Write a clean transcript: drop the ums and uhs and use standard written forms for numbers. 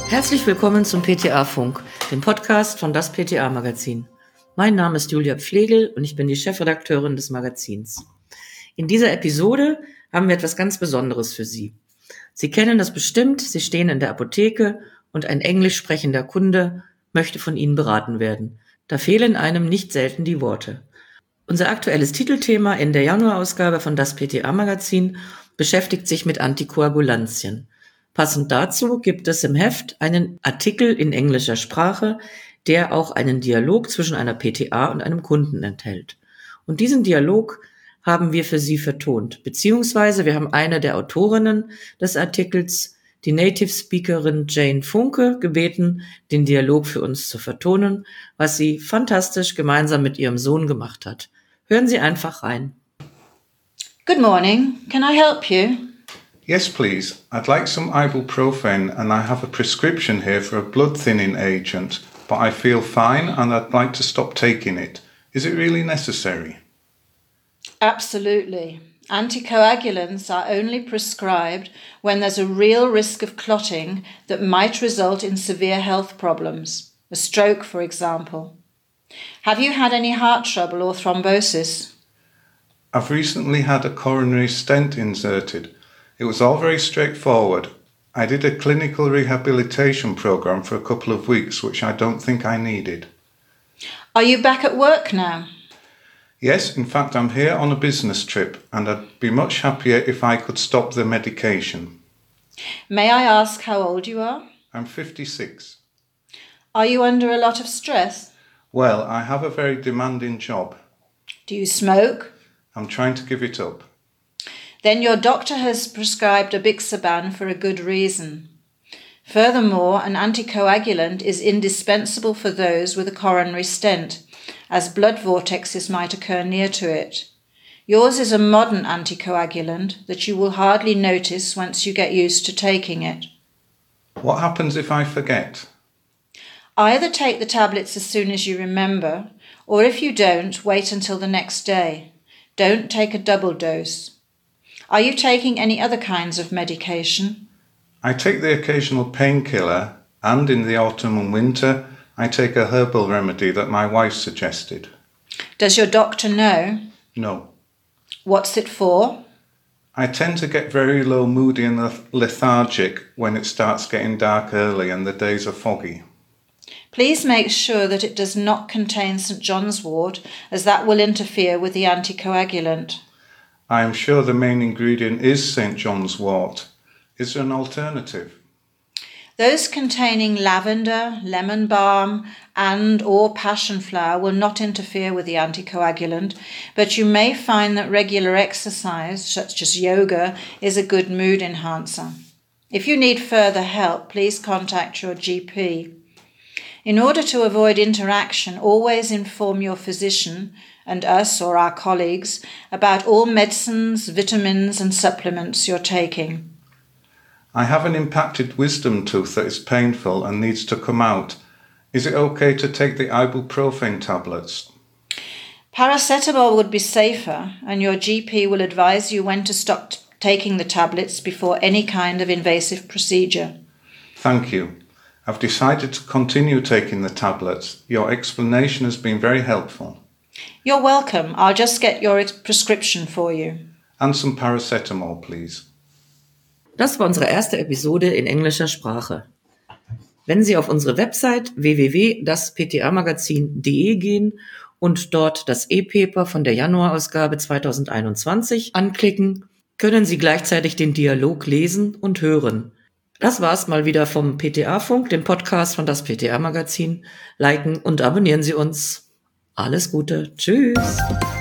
Herzlich willkommen zum PTA-Funk, dem Podcast von das PTA-Magazin. Mein Name ist Julia Pflegel und ich bin die Chefredakteurin des Magazins. In dieser Episode haben wir etwas ganz Besonderes für Sie. Sie kennen das bestimmt, Sie stehen in der Apotheke und ein englisch sprechender Kunde möchte von Ihnen beraten werden. Da fehlen einem nicht selten die Worte. Unser aktuelles Titelthema in der Januarausgabe von das PTA-Magazin beschäftigt sich mit Antikoagulantien. Passend dazu gibt es im Heft einen Artikel in englischer Sprache, der auch einen Dialog zwischen einer PTA und einem Kunden enthält. Und diesen Dialog haben wir für Sie vertont, beziehungsweise wir haben eine der Autorinnen des Artikels, die Native Speakerin Jane Funke, gebeten, den Dialog für uns zu vertonen, was sie fantastisch gemeinsam mit ihrem Sohn gemacht hat. Hören Sie einfach rein. Good morning. Can I help you? Yes, please. I'd like some ibuprofen and I have a prescription here for a blood thinning agent, but I feel fine and I'd like to stop taking it. Is it really necessary? Absolutely. Anticoagulants are only prescribed when there's a real risk of clotting that might result in severe health problems, a stroke, for example. Have you had any heart trouble or thrombosis? I've recently had a coronary stent inserted. It was all very straightforward. I did a clinical rehabilitation program for a couple of weeks, which I don't think I needed. Are you back at work now? Yes, in fact, I'm here on a business trip and I'd be much happier if I could stop the medication. May I ask how old you are? I'm 56. Are you under a lot of stress? Well, I have a very demanding job. Do you smoke? I'm trying to give it up. Then your doctor has prescribed Apixaban for a good reason. Furthermore, an anticoagulant is indispensable for those with a coronary stent, as blood vortexes might occur near to it. Yours is a modern anticoagulant that you will hardly notice once you get used to taking it. What happens if I forget? Either take the tablets as soon as you remember, or if you don't, wait until the next day. Don't take a double dose. Are you taking any other kinds of medication? I take the occasional painkiller, and in the autumn and winter, I take a herbal remedy that my wife suggested. Does your doctor know? No. What's it for? I tend to get very low, moody and lethargic when it starts getting dark early and the days are foggy. Please make sure that it does not contain St. John's wort, as that will interfere with the anticoagulant. I am sure the main ingredient is St. John's wort. Is there an alternative? Those containing lavender, lemon balm and or passion flower will not interfere with the anticoagulant, but you may find that regular exercise, such as yoga, is a good mood enhancer. If you need further help, please contact your GP. In order to avoid interaction, always inform your physician and us or our colleagues about all medicines, vitamins and supplements you're taking. I have an impacted wisdom tooth that is painful and needs to come out. Is it okay to take the ibuprofen tablets? Paracetamol would be safer, and your GP will advise you when to stop taking the tablets before any kind of invasive procedure. Thank you. I've decided to continue taking the tablets. Your explanation has been very helpful. You're welcome. I'll just get your prescription for you. And some paracetamol, please. Das war unsere erste Episode in englischer Sprache. Wenn Sie auf unsere Website www.dasptamagazin.de gehen und dort das E-Paper von der Januarausgabe 2021 anklicken, können Sie gleichzeitig den Dialog lesen und hören. Das war's mal wieder vom PTA-Funk, dem Podcast von das PTA-Magazin. Liken und abonnieren Sie uns. Alles Gute. Tschüss.